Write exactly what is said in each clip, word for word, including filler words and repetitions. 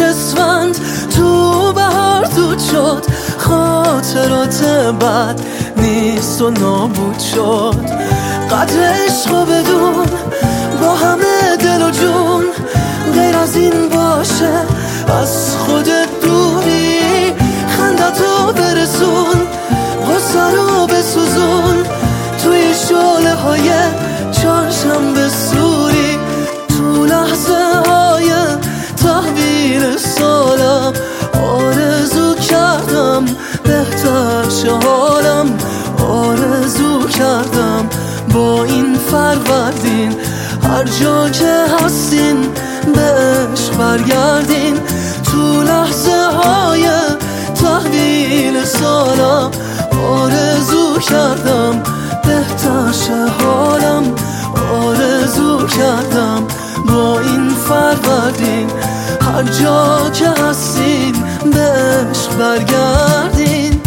اسفند تو بهار دود شد، خاطرات بد نیست و نابود شد. قدر عشق و بدون با همه دل و جون، غیر از این باشه از خودت دوری. خندتو برسون، غصه رو بسوزون، توی شعله های چهارشنبه سوری. تو لحظه های تحویل سالم آرزو کردم بهتر شه حالم، آرزو کردم با این فروردین هر جا که هستین به عشق برگردین. تو لحظه های تحویل سالم آرزو کردم بهتر شه حالم، آرزو کردم با این فروردین هر جا که هستین به عشق برگردین.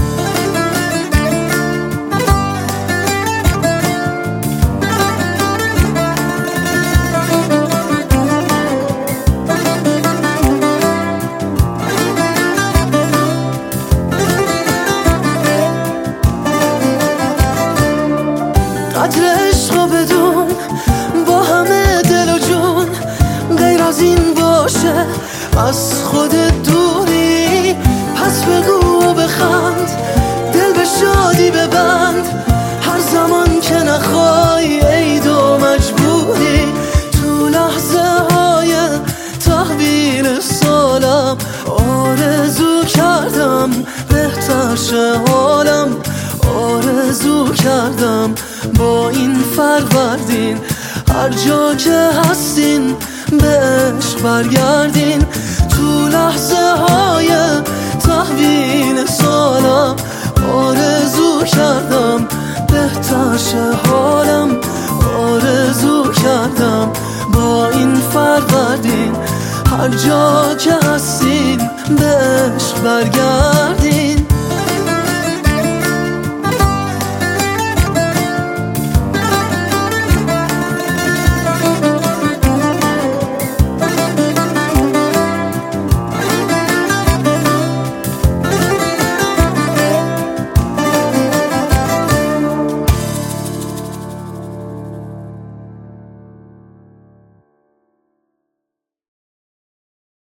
قدر عشق و بدون با همه دل و جون، غیر از این باشه از خودت دوری. پس بگو و بخند، دل به شادی ببند، هر زمان که نخوای عید و مجبوری. تو لحظه های تحویل سالم آرزو کردم بهتر شه حالم، آرزو کردم با این فروردین هر جا که هستین به عشق برگردین. تو لحظه های تحویل سالم آرزو کردم بهتر شه حالم، آرزو کردم با این فروردین هر جا که هستین به عشق برگردین.